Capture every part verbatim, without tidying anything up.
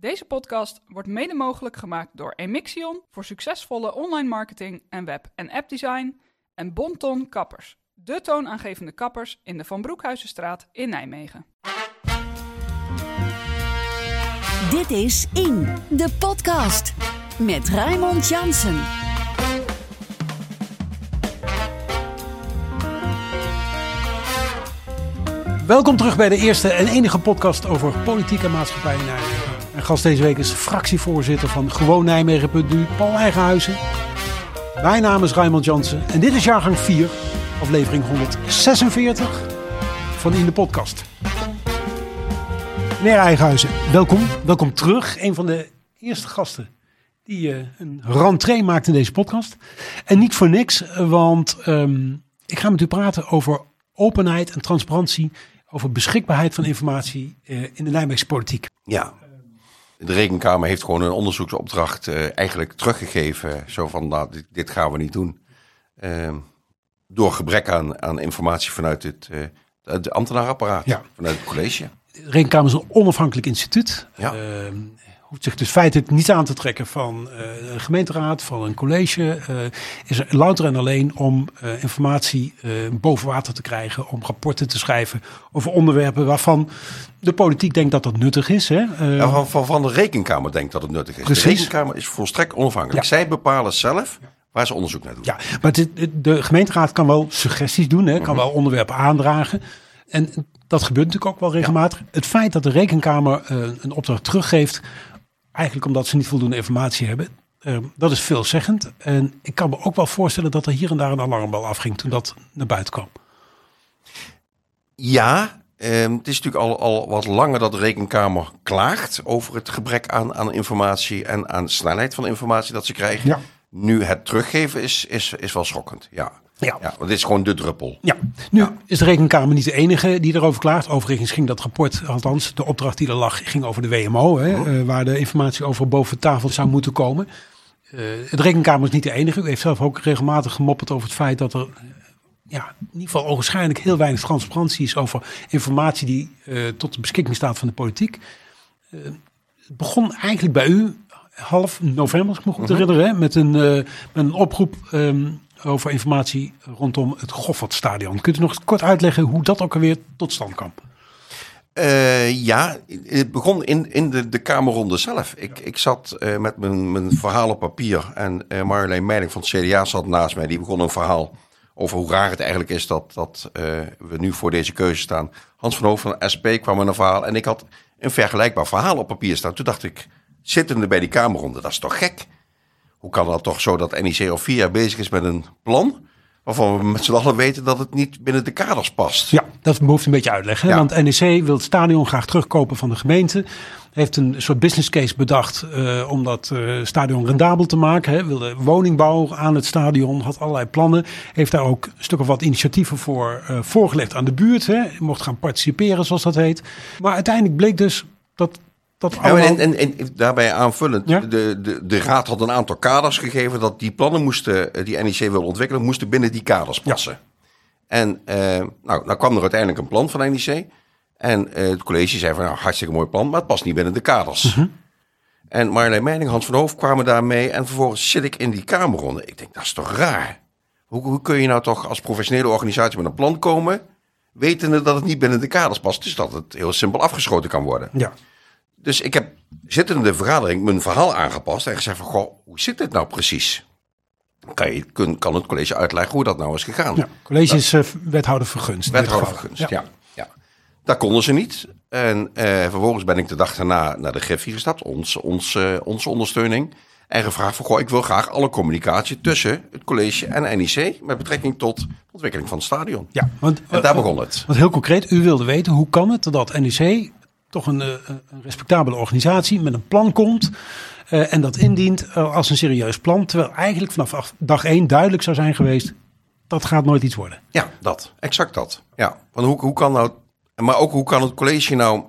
Deze podcast wordt mede mogelijk gemaakt door Emixion voor succesvolle online marketing en web- en appdesign en Bonton Kappers, de toonaangevende kappers in de Van Broekhuizenstraat in Nijmegen. Dit is In, de podcast met Raymond Jansen. Welkom terug bij de eerste en enige podcast over politiek en maatschappij in Nijmegen. Mijn gast deze week is fractievoorzitter van Gewoon Nijmegen punt n u, Paul Eigenhuizen. Mijn naam is Raymond Jansen en dit is jaargang vier, aflevering honderdzesenveertig van In de podcast. Meneer Eigenhuizen, welkom. Welkom terug. Een van de eerste gasten die uh, een rentree maakt in deze podcast. En niet voor niks, want um, ik ga met u praten over openheid en transparantie, over beschikbaarheid van informatie uh, in de Nijmeegse politiek. Ja, de Rekenkamer heeft gewoon een onderzoeksopdracht uh, eigenlijk teruggegeven. Zo van, nou, dit, dit gaan we niet doen. Uh, door gebrek aan, aan informatie vanuit het, uh, het ambtenaarapparaat, ja. Vanuit het college. De Rekenkamer is een onafhankelijk instituut. Ja. Uh, hoeft zich dus feitelijk niet aan te trekken van uh, een gemeenteraad, van een college. Uh, is er louter en alleen om uh, informatie uh, boven water te krijgen, om rapporten te schrijven over onderwerpen waarvan de politiek denkt dat dat nuttig is. Hè? Uh, ja, van, van, van de Rekenkamer denkt dat het nuttig is. Precies. De Rekenkamer is volstrekt onafhankelijk. Ja. Zij bepalen zelf waar ze onderzoek naar doen. Ja, maar het, de gemeenteraad kan wel suggesties doen, hè, kan mm-hmm. wel onderwerpen aandragen. En dat gebeurt natuurlijk ook wel regelmatig. Ja. Het feit dat de Rekenkamer uh, een opdracht teruggeeft, eigenlijk omdat ze niet voldoende informatie hebben, uh, dat is veelzeggend. En ik kan me ook wel voorstellen dat er hier en daar een alarmbel afging toen dat naar buiten kwam. Ja, uh, het is natuurlijk al, al wat langer dat de Rekenkamer klaagt over het gebrek aan, aan informatie en aan snelheid van informatie dat ze krijgen. Ja. Nu het teruggeven is, is, is wel schokkend, ja. Ja. ja, want dit is gewoon de druppel. Ja, nu ja. is de Rekenkamer niet de enige die erover klaagt. Overigens ging dat rapport, althans de opdracht die er lag, ging over de W M O. Hè, oh. uh, waar de informatie over boven tafel zou moeten komen. Uh, de Rekenkamer is niet de enige. U heeft zelf ook regelmatig gemopperd over het feit dat er ja, in ieder geval ogenschijnlijk heel weinig transparantie is over informatie die uh, tot de beschikking staat van de politiek. Uh, het begon eigenlijk bij u half november, als ik me goed uh-huh. herinner, hè, met, een, uh, met een oproep Um, over informatie rondom het Goffertstadion. Kunt u nog kort uitleggen hoe dat ook alweer tot stand kwam? Uh, ja, het begon in, in de, de Kamerronde zelf. Ik, ja. ik zat uh, met mijn, mijn verhaal op papier en uh, Marjolein Meining van het C D A zat naast mij. Die begon een verhaal over hoe raar het eigenlijk is dat, dat uh, we nu voor deze keuze staan. Hans van Hoof van de S P kwam met een verhaal en ik had een vergelijkbaar verhaal op papier staan. Toen dacht ik, zittende bij die Kamerronde, dat is toch gek? Hoe kan dat toch zo dat N I C al vier jaar bezig is met een plan waarvan we met z'n allen weten dat het niet binnen de kaders past? Ja, dat behoeft een beetje uitleggen. Ja. Want N I C wil het stadion graag terugkopen van de gemeente. Heeft een soort business case bedacht uh, om dat uh, stadion rendabel te maken. Hè. Wilde woningbouw aan het stadion, had allerlei plannen. Heeft daar ook een stuk of wat initiatieven voor uh, voorgelegd aan de buurt. Hè. Mocht gaan participeren, zoals dat heet. Maar uiteindelijk bleek dus dat Dat allemaal... ja, en, en, en daarbij aanvullend, ja? de, de, de raad had een aantal kaders gegeven dat die plannen moesten, die N I C wilde ontwikkelen, moesten binnen die kaders passen. Ja. En uh, nou, nou kwam er uiteindelijk een plan van N I C. En uh, het college zei van, nou, hartstikke mooi plan, maar het past niet binnen de kaders. Uh-huh. En Marjolein Meining, Hans van Hoof kwamen daarmee en vervolgens zit ik in die Kamerronde. Ik denk, dat is toch raar? Hoe, hoe kun je nou toch als professionele organisatie met een plan komen, wetende dat het niet binnen de kaders past, dus dat het heel simpel afgeschoten kan worden? Ja. Dus ik heb zittende in de vergadering mijn verhaal aangepast en gezegd van, goh, hoe zit dit nou precies? Kan, je, kun, kan het college uitleggen hoe dat nou is gegaan? Ja, college dat, is uh, wethouder vergunst. Wethouder vergunst, ja. ja, ja. Dat konden ze niet. En uh, vervolgens ben ik de dag daarna naar de Griffie gestapt, ons, ons, uh, onze ondersteuning. En gevraagd van, goh, ik wil graag alle communicatie tussen het college en N I C met betrekking tot de ontwikkeling van het stadion. Ja, want, en daar uh, begon het. Want heel concreet, u wilde weten, hoe kan het dat N I C toch een, een respectabele organisatie met een plan komt uh, en dat indient uh, als een serieus plan. Terwijl eigenlijk vanaf dag één duidelijk zou zijn geweest, dat gaat nooit iets worden. Ja, dat. Exact dat. Ja. Want hoe, hoe kan nou, maar ook hoe kan het college nou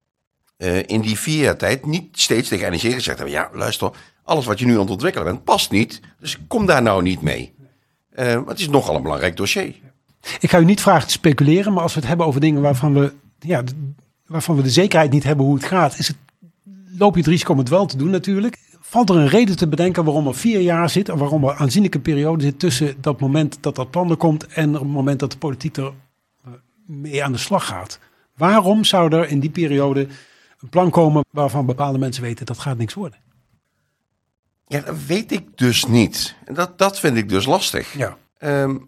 uh, in die vier jaar tijd niet steeds tegen N I C gezegd hebben, ja, luister, alles wat je nu aan het ontwikkelen bent, past niet. Dus kom daar nou niet mee. Uh, maar het is nogal een belangrijk dossier. Ik ga u niet vragen te speculeren, maar als we het hebben over dingen waarvan we, ja, waarvan we de zekerheid niet hebben hoe het gaat, is het loop je het risico om het wel te doen natuurlijk. Valt er een reden te bedenken waarom er vier jaar zit... en waarom er aanzienlijke periode zit tussen dat moment dat dat plan er komt... en het moment dat de politiek er mee aan de slag gaat? Waarom zou er in die periode een plan komen waarvan bepaalde mensen weten dat gaat niks worden? Ja, dat weet ik dus niet. Dat, dat vind ik dus lastig. Ja, um,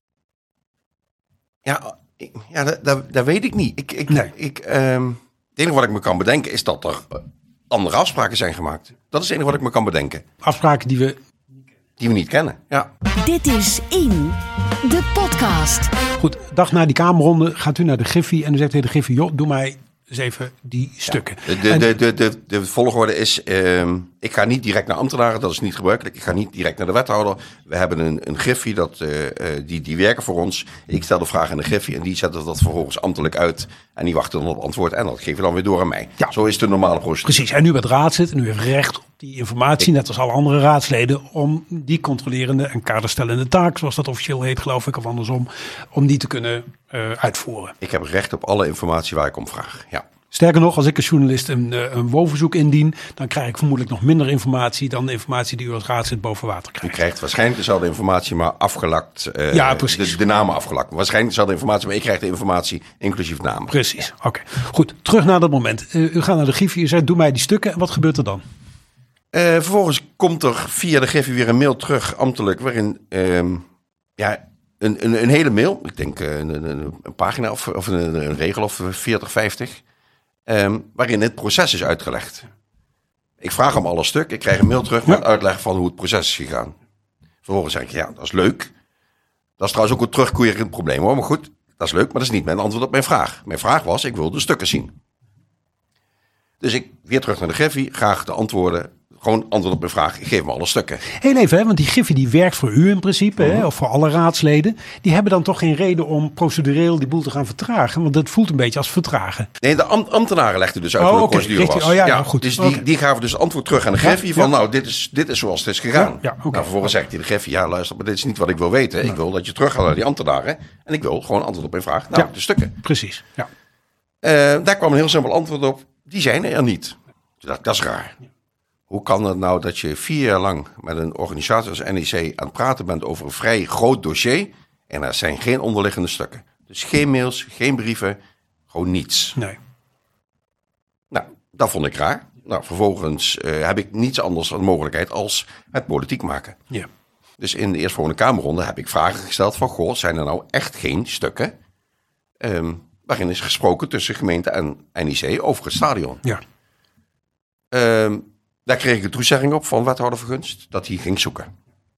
ja, ik, ja dat, dat, dat weet ik niet. Ik, ik, nee. ik, um, het enige wat ik me kan bedenken is dat er andere afspraken zijn gemaakt. Dat is het enige wat ik me kan bedenken. Afspraken die we... Die we niet kennen, ja. Dit is In, de podcast. Goed, dag na die kamerronde gaat u naar de Griffie en u zegt tegen de Griffie... joh, doe mij eens even die stukken. Ja, de, de, en, de, de, de, de volgorde is, um, ik ga niet direct naar ambtenaren, dat is niet gebruikelijk. Ik ga niet direct naar de wethouder. We hebben een, een Griffie, dat, uh, uh, die, die werken voor ons. Ik stel de vraag aan de Griffie en die zetten dat vervolgens ambtelijk uit. En die wachten dan op antwoord en dat geven we dan weer door aan mij. Ja. Zo is de normale procedure. Precies, en u bent raadslid en u heeft recht op die informatie, ik, net als alle andere raadsleden, om die controlerende en kaderstellende taak, zoals dat officieel heet geloof ik, of andersom, om die te kunnen uh, uitvoeren. Ik heb recht op alle informatie waar ik om vraag, ja. Sterker nog, als ik als journalist een, een WOV-verzoek indien, dan krijg ik vermoedelijk nog minder informatie dan de informatie die u als raadslid boven water krijgt. U krijgt waarschijnlijk dezelfde informatie, maar afgelakt. Uh, ja, precies. De, de namen afgelakt. Waarschijnlijk dezelfde informatie, maar ik krijg de informatie inclusief namen. Precies, oké. Okay. Goed, terug naar dat moment. Uh, u gaat naar de Griffie, u zegt, doe mij die stukken. En wat gebeurt er dan? Uh, vervolgens komt er via de Griffie weer een mail terug, ambtelijk, waarin um, ja, een, een, een hele mail, ik denk uh, een, een, een pagina of, of een, een regel of veertig, vijftig... Um, waarin het proces is uitgelegd. Ik vraag hem alle stuk, ik krijg een mail terug met uitleg van hoe het proces is gegaan. Vervolgens zeg ik, ja, dat is leuk. Dat is trouwens ook een terugkerend probleem hoor, maar goed, dat is leuk, maar dat is niet mijn antwoord op mijn vraag. Mijn vraag was, ik wil de stukken zien. Dus ik weer terug naar de Griffie, graag de antwoorden, gewoon antwoord op mijn vraag, ik geef me alle stukken. Heel even, hè, want die Griffie die werkt voor u in principe, mm-hmm. hè, of voor alle raadsleden. Die hebben dan toch geen reden om procedureel die boel te gaan vertragen, want dat voelt een beetje als vertragen. Nee, de ambtenaren legden dus uit oh, hoe de okay. procedure Richting, was. Oh, ja, ja, nou, goed. Dus die, okay. die gaven dus antwoord terug aan de Griffie ja, van, ja. nou, dit is, dit is zoals het is gegaan. Ja, ja, okay. Nou, vervolgens zegt hij de Griffie, ja, luister, maar dit is niet wat ik wil weten. Ja. Ik wil dat je terug gaat naar die ambtenaren en ik wil gewoon antwoord op mijn vraag. Nou, ja. de stukken. Precies, ja. Uh, daar kwam een heel simpel antwoord op, die zijn er niet. Dat, dat is raar. Ja. Hoe kan het nou dat je vier jaar lang met een organisatie als N E C aan het praten bent over een vrij groot dossier en er zijn geen onderliggende stukken. Dus geen mails, geen brieven, gewoon niets. Nee. Nou, dat vond ik raar. Nou, vervolgens uh, heb ik niets anders dan mogelijkheid als het politiek maken. Ja. Dus in de eerstvolgende Kamerronde heb ik vragen gesteld van, goh, zijn er nou echt geen stukken um, waarin is gesproken tussen gemeente en N E C over het stadion? Ja. Um, Daar kreeg ik een toezegging op van wethouder Vergunst, dat hij ging zoeken.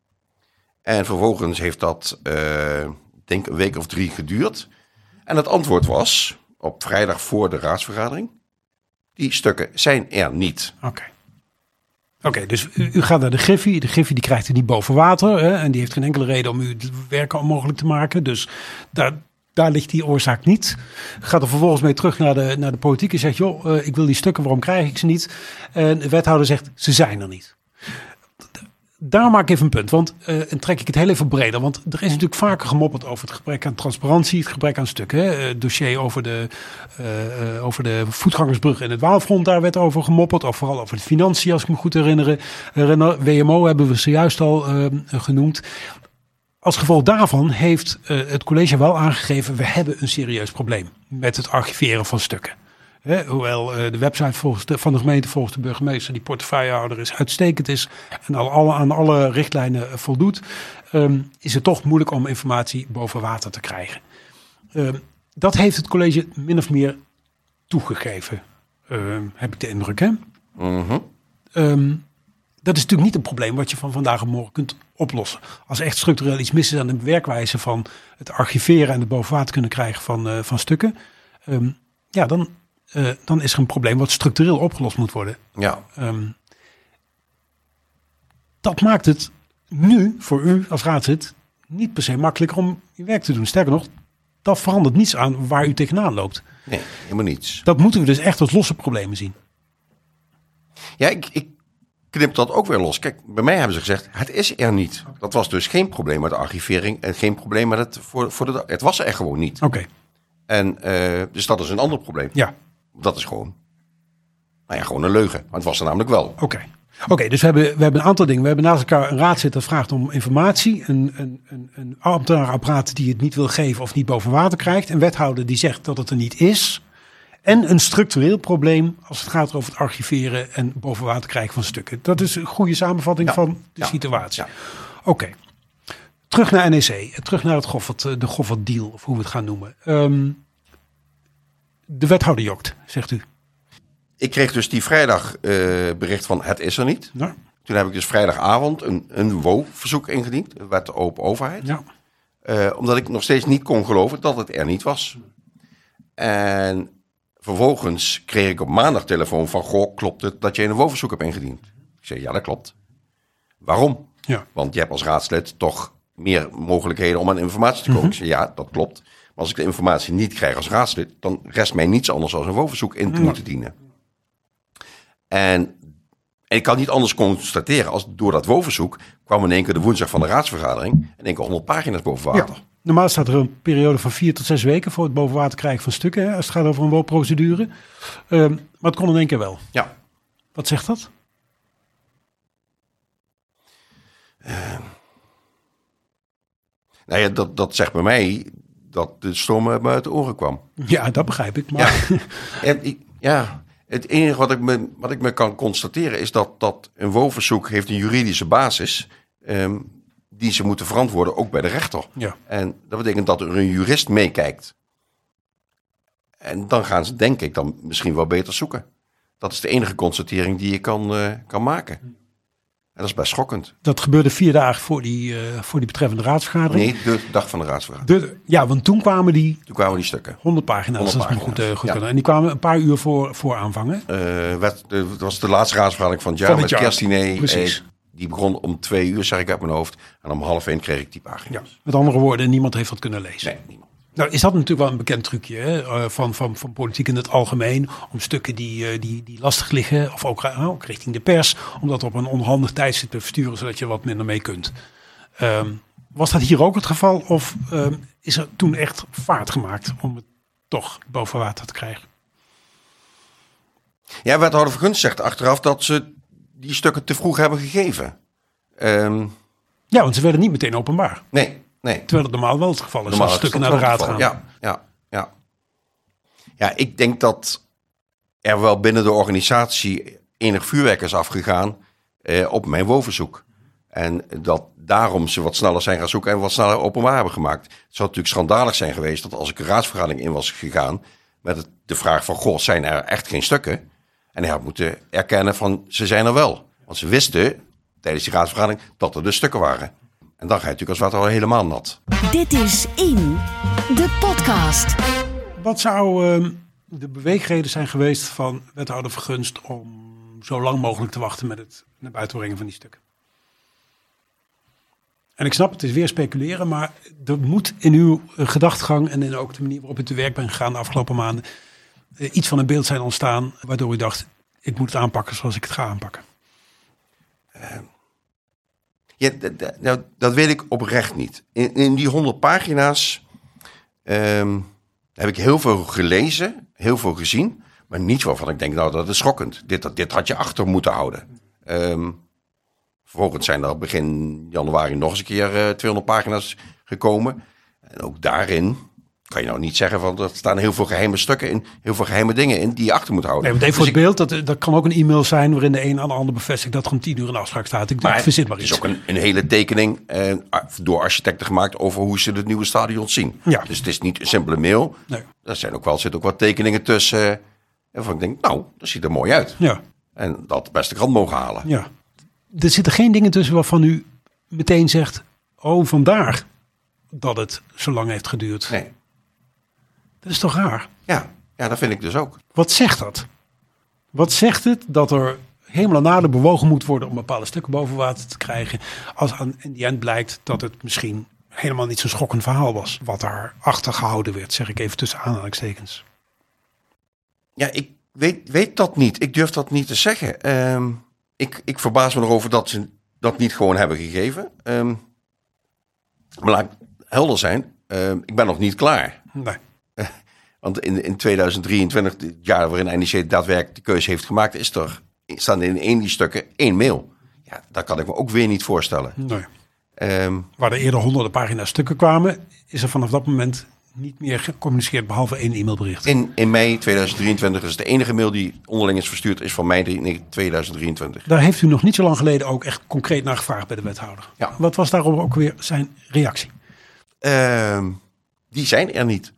En vervolgens heeft dat, uh, denk een week of drie geduurd. En het antwoord was, op vrijdag voor de raadsvergadering, die stukken zijn er niet. Oké. Okay. Oké, okay, dus u, u gaat naar de Griffie. De Griffie die krijgt u niet boven water. Hè, en die heeft geen enkele reden om u het werken onmogelijk te maken. Dus daar... Daar ligt die oorzaak niet. Gaat er vervolgens mee terug naar de, naar de politiek en zegt, joh, uh, ik wil die stukken, waarom krijg ik ze niet? En de wethouder zegt, ze zijn er niet. Daar maak ik even een punt, want uh, en trek ik het heel even breder. Want er is natuurlijk vaker gemopperd over het gebrek aan transparantie, het gebrek aan stukken. Hè? Het dossier over de, uh, uh, over de voetgangersbrug in het Waalfront, daar werd over gemopperd. Of vooral over de financiën, als ik me goed herinner. herinner. W M O hebben we zojuist al uh, genoemd. Als gevolg daarvan heeft uh, het college wel aangegeven, we hebben een serieus probleem met het archiveren van stukken. He, hoewel uh, de website volgens de, van de gemeente, volgens de burgemeester, die portefeuillehouder is, uitstekend is en al alle, aan alle richtlijnen voldoet, um, is het toch moeilijk om informatie boven water te krijgen. Um, dat heeft het college min of meer toegegeven, um, heb ik de indruk. Hè? Mm-hmm. Um, dat is natuurlijk niet een probleem wat je van vandaag op morgen kunt oplossen. Als er echt structureel iets mis is aan de werkwijze van het archiveren en het boven water kunnen krijgen van, uh, van stukken, um, ja, dan, uh, dan is er een probleem wat structureel opgelost moet worden. Ja. Um, dat maakt het nu voor u als raadslid niet per se makkelijker om uw werk te doen. Sterker nog, dat verandert niets aan waar u tegenaan loopt. Nee, helemaal niets. Dat moeten we dus echt als losse problemen zien. Ja, ik... ik... knip dat ook weer los. Kijk, bij mij hebben ze gezegd, het is er niet. Dat was dus geen probleem met de archivering en geen probleem met het voor, voor de. Het was er gewoon niet. Oké. Okay. En uh, dus dat is een ander probleem. Ja. Dat is gewoon. Nou ja, gewoon een leugen. Maar het was er namelijk wel. Oké. Okay. Oké, okay, dus we hebben, we hebben een aantal dingen. We hebben naast elkaar een raadzitter dat vraagt om informatie. Een, een, een, een ambtenaarapparaat die het niet wil geven of niet boven water krijgt. Een wethouder die zegt dat het er niet is. En een structureel probleem als het gaat over het archiveren en boven water krijgen van stukken. Dat is een goede samenvatting ja. van de ja. situatie. Ja. Oké. Okay. Terug naar N E C. Terug naar het Goffert, de Goffert deal, of hoe we het gaan noemen. Um, de wethouder jokt, zegt u. Ik kreeg dus die vrijdag uh, bericht van het is er niet. Ja. Toen heb ik dus vrijdagavond een, een W O-verzoek ingediend. De wet open overheid. Ja. Uh, omdat ik nog steeds niet kon geloven dat het er niet was. En vervolgens kreeg ik op maandag telefoon van... Goh, klopt het dat je een W O-verzoek hebt ingediend? Ik zei, ja, dat klopt. Waarom? Ja. Want je hebt als raadslid toch meer mogelijkheden om aan informatie te komen. Mm-hmm. Ik zei, ja, dat klopt. Maar als ik de informatie niet krijg als raadslid... dan rest mij niets anders dan een W O-verzoek in te mm-hmm. moeten dienen. En, en ik kan niet anders constateren als door dat W O-verzoek... kwam in één keer de woensdag van de raadsvergadering... in één keer honderd pagina's boven water. Ja. Normaal staat er een periode van vier tot zes weken... voor het boven water krijgen van stukken... Hè, als het gaat over een W O-procedure. Um, maar het kon in één keer wel. Ja. Wat zegt dat? Uh, nou ja, dat, dat zegt bij mij... dat de storm uit de oren kwam. Ja, dat begrijp ik. Maar... Ja, en ik, ja... Het enige wat ik me, wat ik me kan constateren is dat, dat een W O-verzoek heeft een juridische basis... Um, die ze moeten verantwoorden, ook bij de rechter. Ja. En dat betekent dat er een jurist meekijkt. En dan gaan ze, denk ik, dan misschien wel beter zoeken. Dat is de enige constatering die je kan, uh, kan maken. En dat is best schokkend. Dat gebeurde vier dagen voor die, uh, voor die betreffende raadsvergadering? Nee, de dag van de raadsvergadering. De, ja, want toen kwamen die... Toen kwamen die stukken. honderd pagina's, dat is me goed, uh, goed ja. En die kwamen een paar uur voor, voor aanvangen? Uh, werd, uh, dat was de laatste raadsvergadering van het jaar, van het met jaar. Kerstdiner. Precies. Uh, die begon om twee uur, zeg ik uit mijn hoofd. En om half één kreeg ik die pagina's. Ja, met andere woorden, niemand heeft dat kunnen lezen. Nee, niemand. Nou, is dat natuurlijk wel een bekend trucje hè? Van, van, van politiek in het algemeen. Om stukken die, die, die lastig liggen, of ook, ook richting de pers. Om dat op een onhandig tijdstip te versturen, zodat je wat minder mee kunt. Um, was dat hier ook het geval? Of um, is er toen echt vaart gemaakt om het toch boven water te krijgen? Ja, wethouder Vergunst zegt achteraf dat ze die stukken te vroeg hebben gegeven. Um, ja, want ze werden niet meteen openbaar. Nee, nee. Terwijl het normaal wel het geval is als stukken naar de raad gaan. Ja, ja, ja. Ja, ik denk dat er wel binnen de organisatie enig vuurwerk is afgegaan eh, op mijn W O-verzoek. En dat daarom ze wat sneller zijn gaan zoeken en wat sneller openbaar hebben gemaakt. Het zou natuurlijk schandalig zijn geweest dat als ik een raadsvergadering in was gegaan met het, de vraag van, goh, zijn er echt geen stukken? En hij had moeten erkennen van, ze zijn er wel. Want ze wisten tijdens die raadsvergadering dat er dus stukken waren. En dan ga je natuurlijk als water al helemaal nat. Dit is In, de podcast. Wat zou uh, de beweegreden zijn geweest van wethouder Vergunst om zo lang mogelijk te wachten met het naar buiten brengen van die stukken? En ik snap, het is weer speculeren, maar er moet in uw gedachtegang en in ook de manier waarop u te werk bent gegaan de afgelopen maanden uh, iets van een beeld zijn ontstaan waardoor u dacht, ik moet het aanpakken zoals ik het ga aanpakken. Uh, ja, d- d- nou, dat weet ik oprecht niet. In, in die honderd pagina's um, heb ik heel veel gelezen, heel veel gezien, maar niets waarvan ik denk, nou, dat is schokkend. Dit, dat, dit had je achter moeten houden. Um, vervolgens zijn er begin januari nog eens een keer uh, tweehonderd pagina's gekomen. En ook daarin kan je nou niet zeggen van er staan heel veel geheime stukken in, heel veel geheime dingen in die je achter moet houden. Nee, maar even dus voor het beeld, dat, dat kan ook een e-mail zijn waarin de een aan de ander bevestigt dat er om tien uur een afspraak staat. Ik maar verzin maar iets. Het is ook een, een hele tekening eh, door architecten gemaakt over hoe ze het nieuwe stadion zien. Ja. Dus het is niet een simpele mail. Nee. Er zijn ook wel, zitten ook wat tekeningen tussen. Uh, waarvan ik denk, nou, dat ziet er mooi uit. Ja. En dat de beste krant mogen halen. Ja. Er zitten geen dingen tussen waarvan u meteen zegt, oh, vandaar dat het zo lang heeft geduurd. Nee. Dat is toch raar? Ja, ja, dat vind ik dus ook. Wat zegt dat? Wat zegt het dat er hemel en aarde bewogen moet worden om bepaalde stukken boven water te krijgen, als aan in die end blijkt dat het misschien helemaal niet zo'n schokkend verhaal was, wat daar achter gehouden werd, zeg ik even tussen aanhalingstekens. Ja, ik weet, weet dat niet. Ik durf dat niet te zeggen. Um, ik, ik verbaas me erover dat ze dat niet gewoon hebben gegeven. Um, maar laat ik helder zijn, um, ik ben nog niet klaar. Nee. Want in, in tweeduizend drieëntwintig, het jaar waarin N E C daadwerkelijk de keuze heeft gemaakt, is er, staan in één die stukken één mail. Ja, dat kan ik me ook weer niet voorstellen. Nee. Um, Waar er eerder honderden pagina's stukken kwamen, is er vanaf dat moment niet meer gecommuniceerd behalve één e-mailbericht. In, in mei tweeduizend drieëntwintig is de enige mail die onderling is verstuurd, is van mei tweeduizend drieëntwintig. Daar heeft u nog niet zo lang geleden ook echt concreet naar gevraagd bij de wethouder. Ja. Wat was daarop ook weer zijn reactie? Uh, die zijn er niet.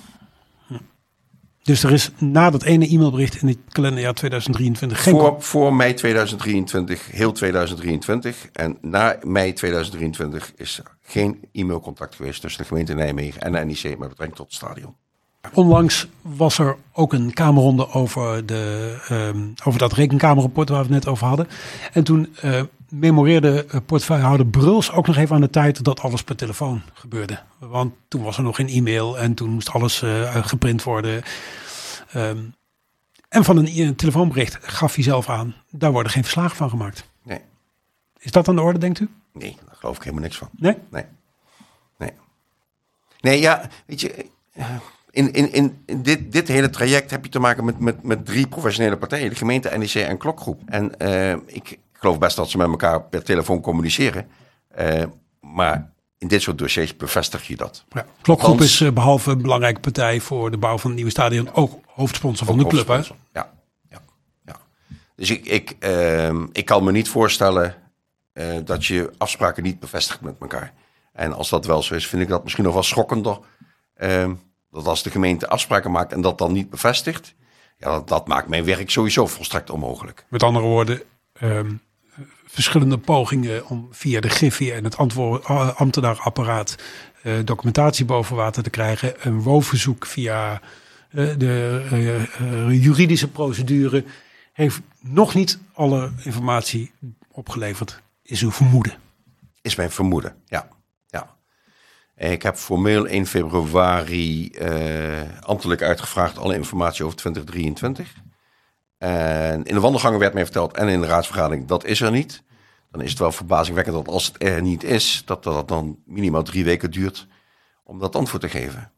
Dus er is na dat ene e-mailbericht in het kalenderjaar tweeduizend drieëntwintig geen... Voor, voor mei tweeduizend drieëntwintig, heel tweeduizend drieëntwintig. En na mei tweeduizend drieëntwintig is er geen e-mailcontact geweest tussen de gemeente Nijmegen en de N E C met betrekking tot het stadion. Onlangs was er ook een kamerronde over, de, um, over dat rekenkamerrapport waar we het net over hadden. En toen uh, memoreerde uh, portefeuillehouder Bruls ook nog even aan de tijd dat alles per telefoon gebeurde. Want toen was er nog geen e-mail en toen moest alles uh, geprint worden. Um, en van een, een telefoonbericht gaf hij zelf aan, daar worden geen verslagen van gemaakt. Nee. Is dat aan de orde, denkt u? Nee, daar geloof ik helemaal niks van. Nee? Nee. Nee, nee ja, weet je... Uh, In, in, in, in dit, dit hele traject heb je te maken met, met, met drie professionele partijen. De gemeente, N E C en Klokgroep. En uh, ik geloof best dat ze met elkaar per telefoon communiceren. Uh, maar in dit soort dossiers bevestig je dat. Ja, Klokgroep Althans, is uh, behalve een belangrijke partij voor de bouw van het nieuwe stadion ook hoofdsponsor van de club. Hè? Ja, ja, ja. Dus ik, ik, uh, ik kan me niet voorstellen uh, dat je afspraken niet bevestigt met elkaar. En als dat wel zo is, vind ik dat misschien nog wel schokkender. Uh, Dat als de gemeente afspraken maakt en dat dan niet bevestigt, ja, dat, dat maakt mijn werk sowieso volstrekt onmogelijk. Met andere woorden, um, verschillende pogingen om via de Griffie en het antwoord, uh, ambtenaarapparaat uh, documentatie boven water te krijgen. Een woonverzoek via uh, de uh, uh, juridische procedure heeft nog niet alle informatie opgeleverd, is uw vermoeden. Is mijn vermoeden, ja. Ik heb formeel één februari uh, ambtelijk uitgevraagd alle informatie over twintig drieëntwintig. En in de wandelgangen werd mij verteld en in de raadsvergadering, dat is er niet. Dan is het wel verbazingwekkend dat als het er niet is, dat dat dan minimaal drie weken duurt om dat antwoord te geven.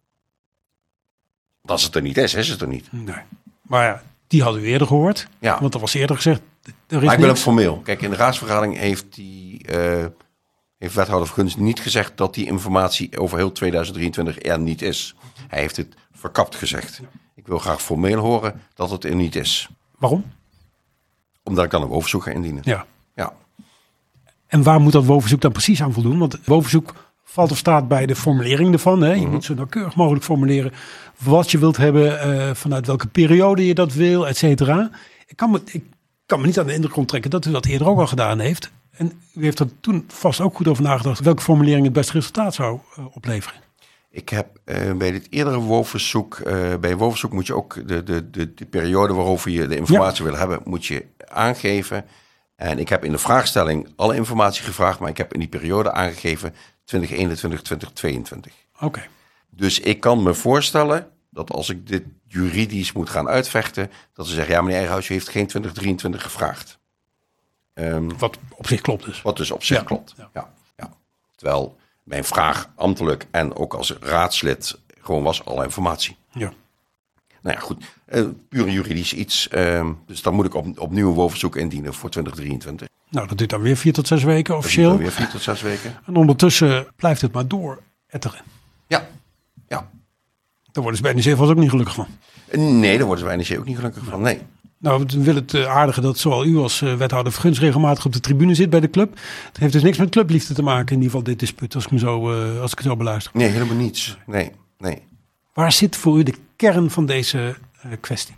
Als het er niet is, is het er niet. Nee. Maar ja, die hadden u eerder gehoord. Ja. Want er was eerder gezegd, er is maar ik wil niks. hem formeel. Kijk, in de raadsvergadering heeft die... Uh, heeft wethouder Vergunst niet gezegd dat die informatie over heel tweeduizend drieëntwintig er niet is. Hij heeft het verkapt gezegd. Ik wil graag formeel horen dat het er niet is. Waarom? Omdat ik dan een woonverzoek ga indienen. Ja. Ja. En waar moet dat woonverzoek dan precies aan voldoen? Want het woonverzoek valt of staat bij de formulering ervan. Hè? Je Mm-hmm. moet zo nauwkeurig mogelijk formuleren wat je wilt hebben, uh, vanuit welke periode je dat wil, et cetera. Ik kan me, ik kan me niet aan de indruk onttrekken dat u dat eerder ook al gedaan heeft. En u heeft er toen vast ook goed over nagedacht welke formulering het beste resultaat zou uh, opleveren. Ik heb uh, bij dit eerdere woonverzoek, uh, bij een woonverzoek moet je ook de, de, de, de periode waarover je de informatie ja. wil hebben, moet je aangeven. En ik heb in de vraagstelling alle informatie gevraagd, maar ik heb in die periode aangegeven twintig eenentwintig, twintig tweeëntwintig. Oké. Okay. Dus ik kan me voorstellen dat als ik dit juridisch moet gaan uitvechten, dat ze zeggen, ja, meneer Eigerhuis, u heeft geen twintig drieëntwintig gevraagd. Um, wat op zich klopt dus. Wat dus op zich ja. klopt, ja. Ja, ja. Terwijl mijn vraag ambtelijk en ook als raadslid gewoon was alle informatie. Ja. Nou ja, goed. Uh, puur juridisch iets. Uh, dus dan moet ik op, opnieuw een woonverzoek indienen voor twintig drieëntwintig. Nou, dat duurt dan weer vier tot zes weken officieel. Dat duurt dan weer vier tot zes weken. En ondertussen blijft het maar door etteren. Ja, ja. Daar worden ze bij N E C vast ook niet gelukkig van. Nee, daar worden ze bij N E C ook niet gelukkig van, nee. Nou, we willen het aardige dat zowel u als uh, wethouder Vergunst regelmatig op de tribune zit bij de club. Het heeft dus niks met clubliefde te maken, in ieder geval dit dispuut, als ik, me zo, uh, als ik het zo beluister. Nee, helemaal niets. Nee, nee. Waar zit voor u de kern van deze uh, kwestie?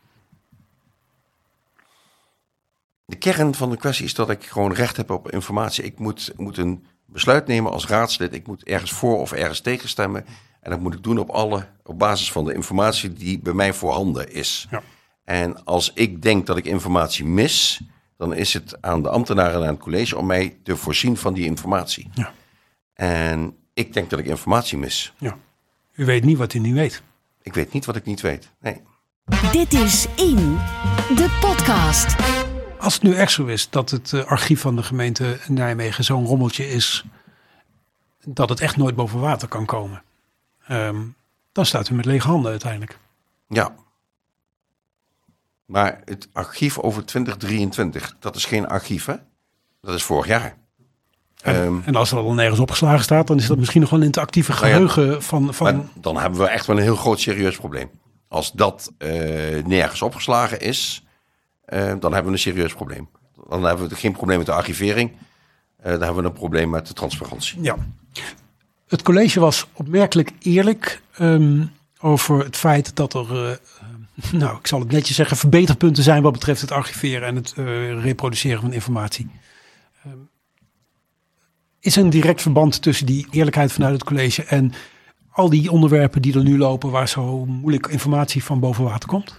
De kern van de kwestie is dat ik gewoon recht heb op informatie. Ik moet, moet een besluit nemen als raadslid. Ik moet ergens voor of ergens tegen stemmen. En dat moet ik doen op, alle, op basis van de informatie die bij mij voorhanden is. Ja. En als ik denk dat ik informatie mis, dan is het aan de ambtenaren en aan het college om mij te voorzien van die informatie. Ja. En ik denk dat ik informatie mis. Ja. U weet niet wat u niet weet. Ik weet niet wat ik niet weet, nee. Dit is In, de podcast. Als het nu echt zo is dat het uh, archief van de gemeente Nijmegen zo'n rommeltje is, dat het echt nooit boven water kan komen. Um, Dan staat u met lege handen uiteindelijk. Ja. Maar het archief over twintig drieëntwintig, dat is geen archief, hè? Dat is vorig jaar. En, um, en als er al nergens opgeslagen staat, dan is dat misschien nog wel in het actieve geheugen nou ja, van... van... Dan hebben we echt wel een heel groot serieus probleem. Als dat uh, nergens opgeslagen is, uh, dan hebben we een serieus probleem. Dan hebben we geen probleem met de archivering. Uh, dan hebben we een probleem met de transparantie. Ja. Het college was opmerkelijk eerlijk um, over het feit dat er, uh, nou, ik zal het netjes zeggen, verbeterpunten zijn wat betreft het archiveren en het uh, reproduceren van informatie. Um, is er een direct verband tussen die eerlijkheid vanuit het college en al die onderwerpen die er nu lopen waar zo moeilijk informatie van boven water komt?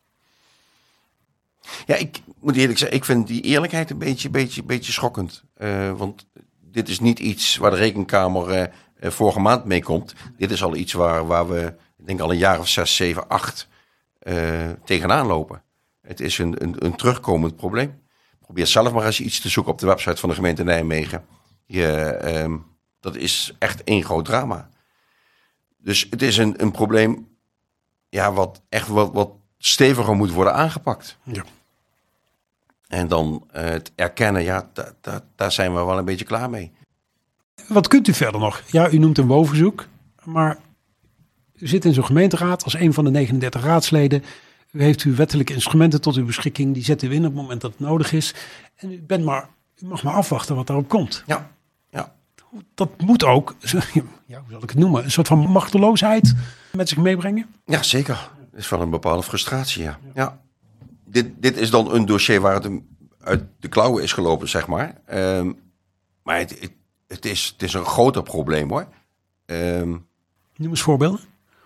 Ja, ik moet eerlijk zeggen, ik vind die eerlijkheid een beetje, beetje, beetje schokkend. Uh, want dit is niet iets waar de Rekenkamer uh, uh, vorige maand mee komt. Dit is al iets waar, waar we, ik denk al een jaar of zes, zeven, acht uh, tegenaan lopen. Het is een, een, een terugkomend probleem. Probeer zelf maar eens iets te zoeken op de website van de gemeente Nijmegen. Je, um, dat is echt één groot drama. Dus het is een, een probleem ja, wat echt wat, wat steviger moet worden aangepakt. Ja. En dan uh, het erkennen, ja, da, da, daar zijn we wel een beetje klaar mee. Wat kunt u verder nog? Ja, u noemt een WOV-verzoek, maar u zit in zo'n gemeenteraad als een van de negenendertig raadsleden. U heeft uw wettelijke instrumenten tot uw beschikking, die zet u in op het moment dat het nodig is. En u, bent maar, u mag maar afwachten wat daarop komt. Ja, ja. Dat moet ook, ja, hoe zal ik het noemen, een soort van machteloosheid met zich meebrengen? Ja, zeker. Dat is wel een bepaalde frustratie, ja. ja. Dit, dit is dan een dossier waar het uit de klauwen is gelopen, zeg maar. Um, maar het, het, het, is, het is een groter probleem, hoor. Um, Noem eens voorbeelden.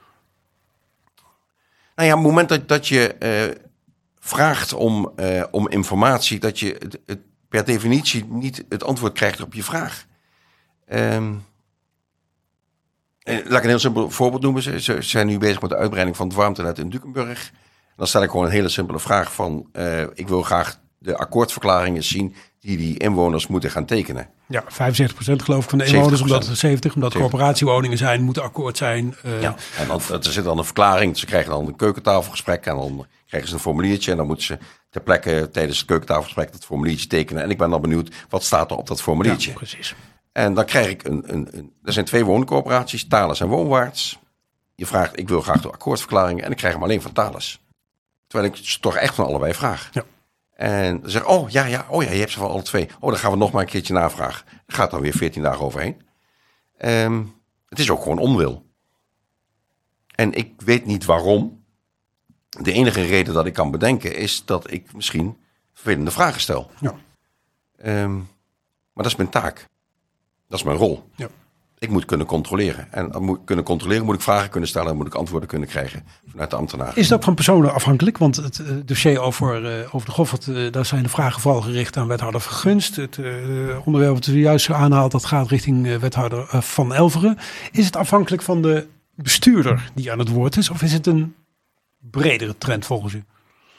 Nou ja, op het moment dat, dat je uh, vraagt om, uh, om informatie, dat je het, het per definitie niet het antwoord krijgt op je vraag. Um, laat ik een heel simpel voorbeeld noemen. Ze, ze zijn nu bezig met de uitbreiding van het warmtenet in Dukenburg. Dan stel ik gewoon een hele simpele vraag van, uh, ik wil graag de akkoordverklaringen zien die die inwoners moeten gaan tekenen. Ja, vijfenzeventig procent geloof ik van de inwoners, omdat zeventig, omdat corporatiewoningen zijn, moeten akkoord zijn. Uh... Ja, en dan, er zit dan een verklaring. Ze krijgen dan een keukentafelgesprek en dan krijgen ze een formuliertje en dan moeten ze ter plekke tijdens het keukentafelgesprek dat formuliertje tekenen. En ik ben dan benieuwd, wat staat er op dat formuliertje? Ja, precies. En dan krijg ik een, een, een... Er zijn twee wooncorporaties, Thales en Woonwaarts. Je vraagt, ik wil graag de akkoordverklaringen en ik krijg hem alleen van Thales. Terwijl ik ze toch echt van allebei vraag. Ja. En dan zeg ik, oh ja, ja, oh ja, je hebt ze van alle twee. Oh, dan gaan we nog maar een keertje navragen. Er gaat dan weer veertien dagen overheen. Um, het is ook gewoon onwil. En ik weet niet waarom. De enige reden dat ik kan bedenken is dat ik misschien vervelende vragen stel. Ja. Um, maar dat is mijn taak. Dat is mijn rol. Ja. Ik moet kunnen controleren. En om moet kunnen controleren moet ik vragen kunnen stellen en moet ik antwoorden kunnen krijgen vanuit de ambtenaren. Is het ook van personen afhankelijk? Want het uh, dossier over, uh, over de Goffert, uh, daar zijn de vragen vooral gericht aan wethouder Vergunst. Het uh, onderwerp dat u juist zo aanhaalt, dat gaat richting uh, wethouder uh, Van Elveren. Is het afhankelijk van de bestuurder die aan het woord is? Of is het een bredere trend volgens u?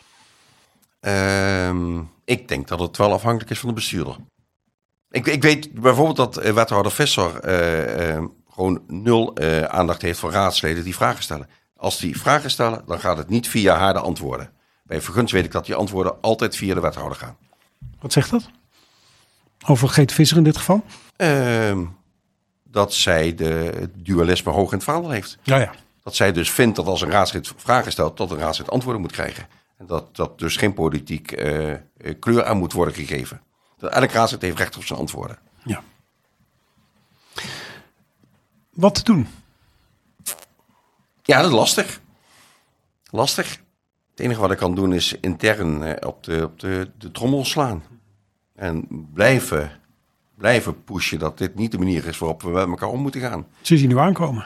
Um, ik denk dat het wel afhankelijk is van de bestuurder. Ik, ik weet bijvoorbeeld dat uh, wethouder Visser uh, uh, gewoon nul uh, aandacht heeft voor raadsleden die vragen stellen. Als die vragen stellen, dan gaat het niet via haar de antwoorden. Bij Vergunst weet ik dat die antwoorden altijd via de wethouder gaan. Wat zegt dat? Over Geet Visser in dit geval? Uh, dat zij de, het dualisme hoog in het vaandel heeft. Ja, ja. Dat zij dus vindt dat als een raadslid vragen stelt, dat een raadslid antwoorden moet krijgen. En dat, dat dus geen politiek uh, kleur aan moet worden gegeven. Elk raadslid heeft recht op zijn antwoorden. Ja. Wat te doen? Ja, dat is lastig. Lastig. Het enige wat ik kan doen is intern eh, op, de, op de, de trommel slaan. En blijven, blijven pushen dat dit niet de manier is waarop we met elkaar om moeten gaan. Ze zien nu aankomen.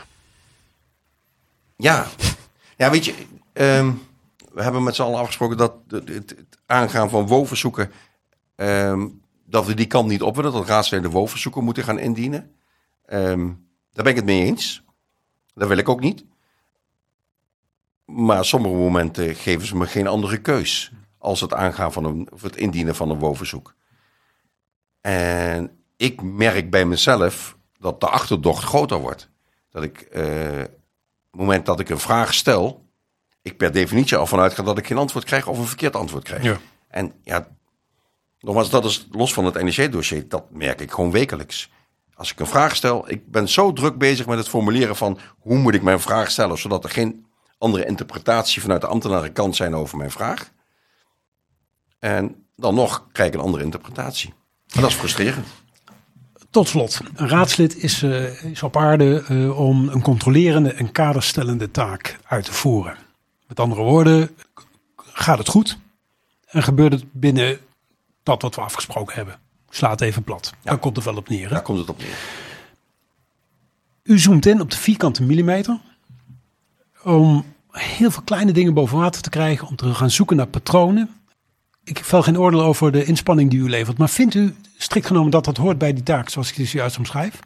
Ja. Ja, weet je, um, we hebben met z'n allen afgesproken dat het, het aangaan van WOV-verzoeken, um, dat we die kant niet op willen, dat raadsleden WOV-verzoeken moeten gaan indienen. Um, daar ben ik het mee eens. Dat wil ik ook niet. Maar op sommige momenten geven ze me geen andere keus als het aangaan van een, of het indienen van een WOV-verzoek. En ik merk bij mezelf dat de achterdocht groter wordt. Dat ik uh, het moment dat ik een vraag stel, ik per definitie al vanuit ga dat ik geen antwoord krijg of een verkeerd antwoord krijg. Ja. En ja, nogmaals, dat is los van het N E C-dossier, dat merk ik gewoon wekelijks. Als ik een vraag stel, ik ben zo druk bezig met het formuleren van hoe moet ik mijn vraag stellen, zodat er geen andere interpretatie vanuit de ambtenaren kan zijn over mijn vraag. En dan nog krijg ik een andere interpretatie. En dat is frustrerend. Tot slot, een raadslid is, uh, is op aarde uh, om een controlerende en kaderstellende taak uit te voeren. Met andere woorden, gaat het goed en gebeurt het binnen dat wat we afgesproken hebben. Slaat even plat. Ja. Daar komt het wel op neer. Hè? Daar komt het op neer. U zoomt in op de vierkante millimeter om heel veel kleine dingen boven water te krijgen, om te gaan zoeken naar patronen. Ik vel geen oordeel over de inspanning die u levert, maar vindt u strikt genomen dat dat hoort bij die taak, zoals ik die zojuist omschrijf?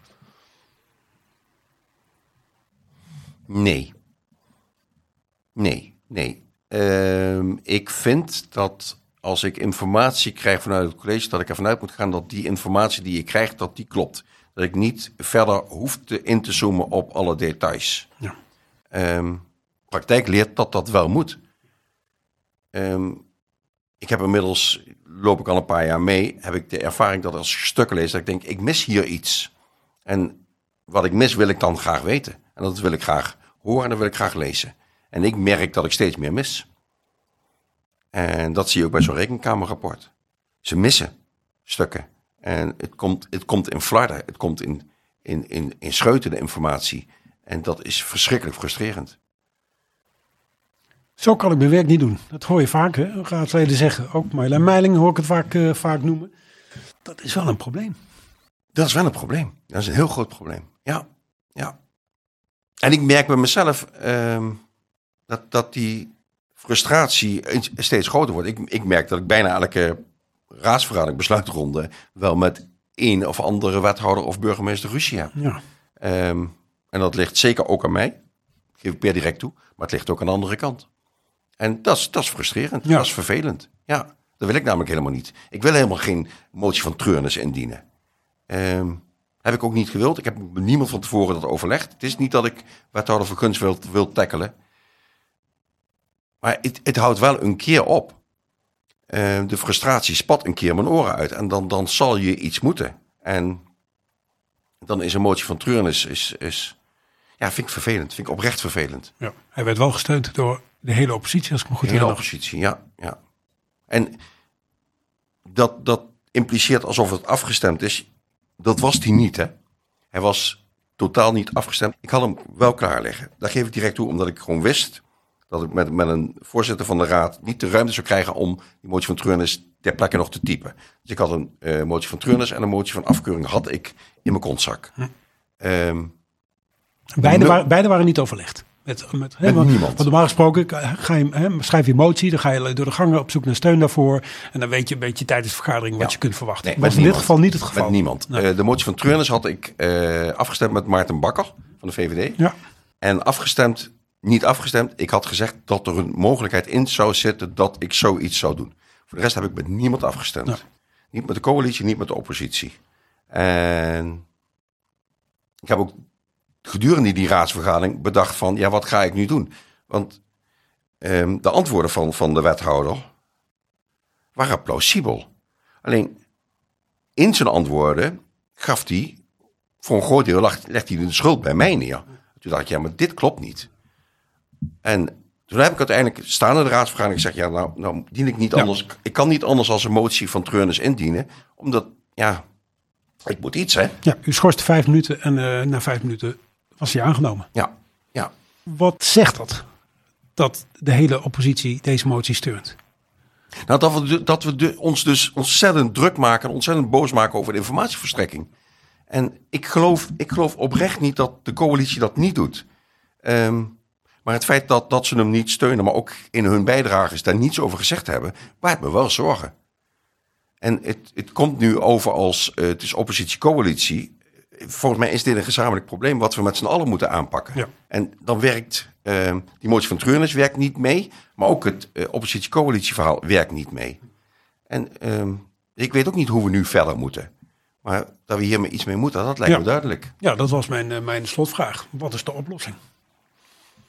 Nee. Nee, nee. Uh, ik vind dat als ik informatie krijg vanuit het college, dat ik ervan uit moet gaan dat die informatie die ik krijg, dat die klopt. Dat ik niet verder hoef te in te zoomen op alle details. Ja. Um, praktijk leert dat dat wel moet. Um, ik heb inmiddels, loop ik al een paar jaar mee, heb ik de ervaring dat als ik stukken lees, dat ik denk, ik mis hier iets. En wat ik mis wil ik dan graag weten. En dat wil ik graag horen en dat wil ik graag lezen. En ik merk dat ik steeds meer mis. En dat zie je ook bij zo'n rekenkamerrapport. Ze missen stukken. En het komt, het komt in flarden. Het komt in, in, in, in scheuten, de informatie. En dat is verschrikkelijk frustrerend. Zo kan ik mijn werk niet doen. Dat hoor je vaak, hè? Raadsleden zeggen. Ook Marjolein Meiling hoor ik het vaak, uh, vaak noemen. Dat is wel een probleem. Dat is wel een probleem. Dat is een heel groot probleem. Ja, ja. En ik merk bij mezelf uh, dat, dat die frustratie steeds groter wordt. Ik, ik merk dat ik bijna elke raadsvergadering, besluitronde, wel met een of andere wethouder of burgemeester ruzie heb. Ja. Um, en dat ligt zeker ook aan mij. Dat geef ik per direct toe. Maar het ligt ook aan de andere kant. En dat is, dat is frustrerend. Ja. Dat is vervelend. Ja, dat wil ik namelijk helemaal niet. Ik wil helemaal geen motie van treurnis indienen. Um, heb ik ook niet gewild. Ik heb met niemand van tevoren dat overlegd. Het is niet dat ik wethouder van gunst wil, wil tackelen. Maar het, het houdt wel een keer op. Uh, de frustratie spat een keer mijn oren uit. En dan, dan zal je iets moeten. En dan is een motie van treurnis... Is, is, ja, vind ik vervelend. Vind ik oprecht vervelend. Ja, hij werd wel gesteund door de hele oppositie, als ik me goed herinner. De hele oppositie, ja. ja. En dat, dat impliceert alsof het afgestemd is. Dat was die niet, hè. Hij was totaal niet afgestemd. Ik had hem wel klaar liggen. Daar geef ik direct toe, omdat ik gewoon wist dat ik met, met een voorzitter van de raad niet de ruimte zou krijgen om die motie van treurnis ter plekke nog te typen. Dus ik had een uh, motie van treurnis en een motie van afkeuring had ik in mijn kontzak. Hm. Um, beide, waren, beide waren niet overlegd. Met, met, met he, niemand. Want normaal gesproken ga je, he, schrijf je motie, dan ga je door de gangen op zoek naar steun daarvoor. En dan weet je een beetje tijdens de vergadering wat ja. je kunt verwachten. Nee, dat was in dit geval niet het geval. Met niemand. Nee. Uh, de motie van treurnis had ik uh, afgestemd met Maarten Bakker van de V V D. Ja. En afgestemd, niet afgestemd. Ik had gezegd dat er een mogelijkheid in zou zitten dat ik zoiets zou doen. Voor de rest heb ik met niemand afgestemd. Ja. Niet met de coalitie, niet met de oppositie. En ik heb ook gedurende die raadsvergadering bedacht van, ja, wat ga ik nu doen? Want um, de antwoorden van, van de wethouder waren plausibel. Alleen in zijn antwoorden gaf hij, voor een groot deel legde hij de schuld bij mij neer. Toen dacht ik, ja, maar dit klopt niet. En toen heb ik uiteindelijk staan in de raadsvergadering gezegd, ja, nou, nou dien ik niet anders. Ja. Ik kan niet anders als een motie van treurnis indienen, omdat, ja, ik moet iets, hè. Ja, u schorste vijf minuten en uh, na vijf minuten was hij aangenomen. Ja, ja. Wat zegt dat? Dat de hele oppositie deze motie steunt? Nou, dat we, dat we de, ons dus ontzettend druk maken en ontzettend boos maken over de informatieverstrekking. En ik geloof, ik geloof oprecht niet dat de coalitie dat niet doet. Um, maar het feit dat, dat ze hem niet steunen, maar ook in hun bijdrages daar niets over gezegd hebben, baart me wel zorgen. En het, het komt nu over als uh, het is oppositie-coalitie. Volgens mij is dit een gezamenlijk probleem wat we met z'n allen moeten aanpakken. Ja. En dan werkt uh, die motie van treurnis werkt niet mee, maar ook het uh, oppositie-coalitie verhaal werkt niet mee. En uh, ik weet ook niet hoe we nu verder moeten. Maar dat we hiermee iets mee moeten, dat lijkt ja. me duidelijk. Ja, dat was mijn, uh, mijn slotvraag. Wat is de oplossing?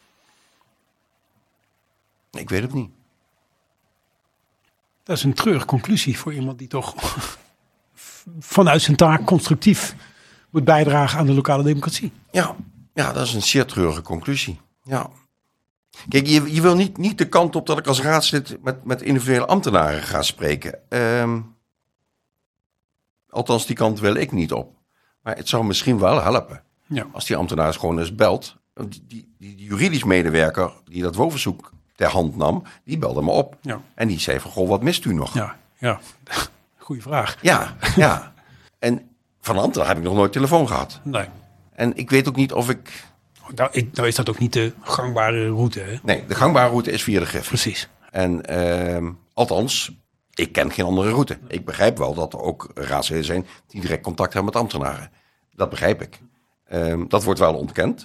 Ik weet het niet. Dat is een treurige conclusie voor iemand die toch vanuit zijn taak constructief moet bijdragen aan de lokale democratie. Ja, ja, dat is een zeer treurige conclusie. Ja. Kijk, je, je wil niet, niet de kant op dat ik als raadslid met, met individuele ambtenaren ga spreken. Um, althans, die kant wil ik niet op. Maar het zou misschien wel helpen. Ja. Als die ambtenaar gewoon eens belt. Die, die, die juridisch medewerker die dat woonverzoek ter hand nam, die belde me op. Ja. En die zei van, goh, wat mist u nog? Ja, ja. Goeie vraag. Ja, ja. En van een ambtenaar heb ik nog nooit telefoon gehad. Nee. En ik weet ook niet of ik... Nou, ik, nou is dat ook niet de gangbare route, hè? Nee, de gangbare route is via de Griffie. Precies. En uh, althans, ik ken geen andere route. Ik begrijp wel dat er ook raadsleden zijn die direct contact hebben met ambtenaren. Dat begrijp ik. Um, dat wordt wel ontkend.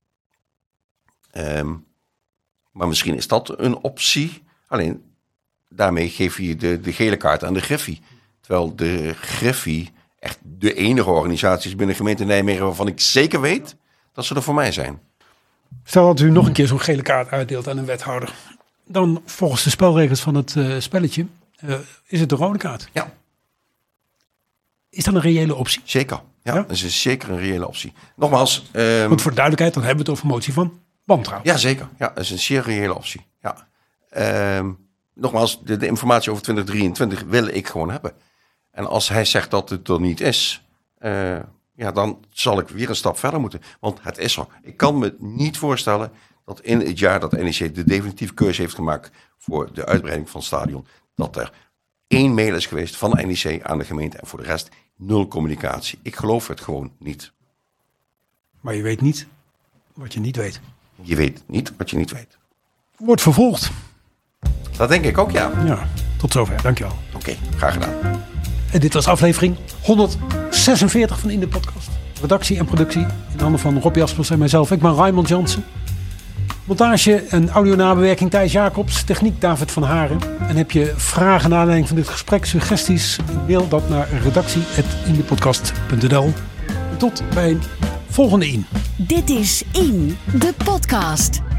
Um, maar misschien is dat een optie. Alleen, daarmee geef je de, de gele kaart aan de Griffie. Terwijl de Griffie echt de enige organisatie is binnen de gemeente Nijmegen waarvan ik zeker weet dat ze er voor mij zijn. Stel dat u nog een keer zo'n gele kaart uitdeelt aan een wethouder. Dan volgens de spelregels van het uh, spelletje uh, is het de rode kaart. Ja. Is dat een reële optie? Zeker. Ja, ja? Dat is zeker een reële optie. Nogmaals. Um, Want voor de duidelijkheid, dan hebben we het over motie van wantrouwen. Ja, zeker. Ja, dat is een zeer reële optie. Ja. Um, nogmaals, de, de informatie over twintig drieëntwintig wil ik gewoon hebben. En als hij zegt dat het er niet is, uh, ja, dan zal ik weer een stap verder moeten. Want het is er. Ik kan me niet voorstellen dat in het jaar dat N E C de definitieve keuze heeft gemaakt voor de uitbreiding van het stadion, dat er één mail is geweest van N E C aan de gemeente en voor de rest nul communicatie. Ik geloof het gewoon niet. Maar je weet niet wat je niet weet. Je weet niet wat je niet weet. Wordt vervolgd. Dat denk ik ook, ja. Ja, tot zover. Dankjewel. Oké, okay, graag gedaan. En dit was aflevering honderdzesenveertig van In de Podcast. Redactie en productie in handen van Rob Jaspers en mijzelf. Ik ben Raymond Jansen. Montage en audio-nabewerking Thijs Jacobs. Techniek David van Haren. En heb je vragen naar aanleiding van dit gesprek, suggesties? Mail dat naar redactie apenstaartje indepodcast punt n l. Tot bij een volgende In. Dit is In de Podcast.